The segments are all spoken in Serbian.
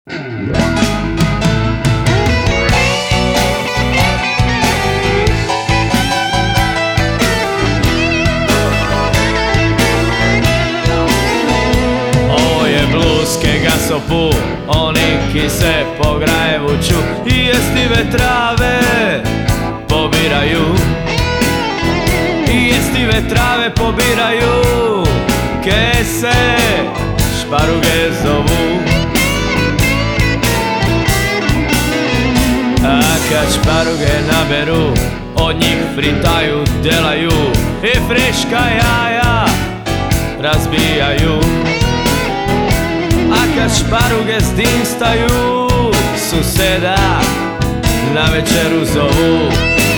Ovo je blues kega so pu, oni ki se po grajevuću i jestive trave pobiraju. I jestive trave pobiraju, ke se šparuge zovu. A kad šparuge naberu, od njih fritaju, delaju i friška jaja razbijaju. A kad šparuge zdimstaju, suseda na večeru zovu.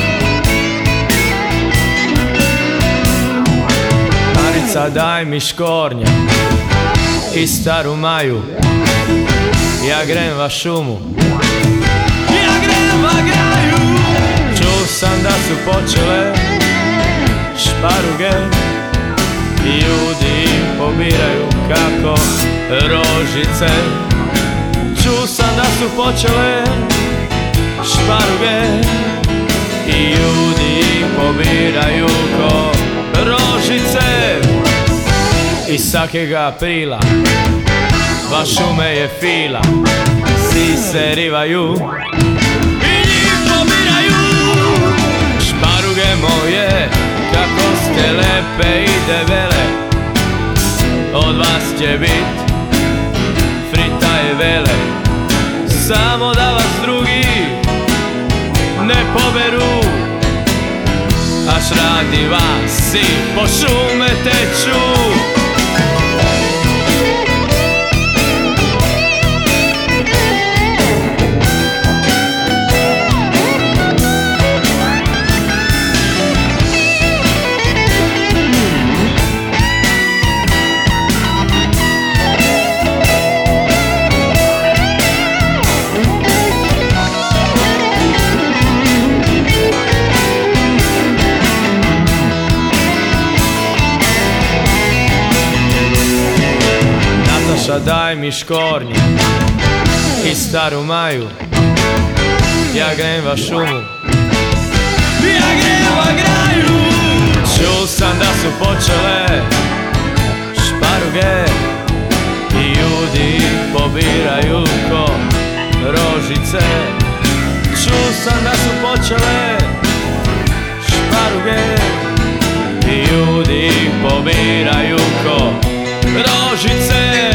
Marica, daj mi škornja i staru Maju, ja grem va šumu, ja grem va graju. Čuo sam da su počele šparuge i ljudi pobiraju kako rožice. Čuo sam da su počele šparuge i ljudi pobiraju ko rožice. I svakega aprila va šume je fila, svi se rivaju i njih pobiraju. Šparuge moje, kako ste lepe i debele, od vas će bit frita i vele. Samo da vas drugi ne poberu, až radi vas i po šume teču. Nataša, daj mi škornje i staru Maju, ja grem va šumu, ja grem va graju. Čuo sam da su počele šparuge i ljudi pobiraju ko rožice. Čuo sam da su počele šparuge i ljudi pobiraju ko rožice.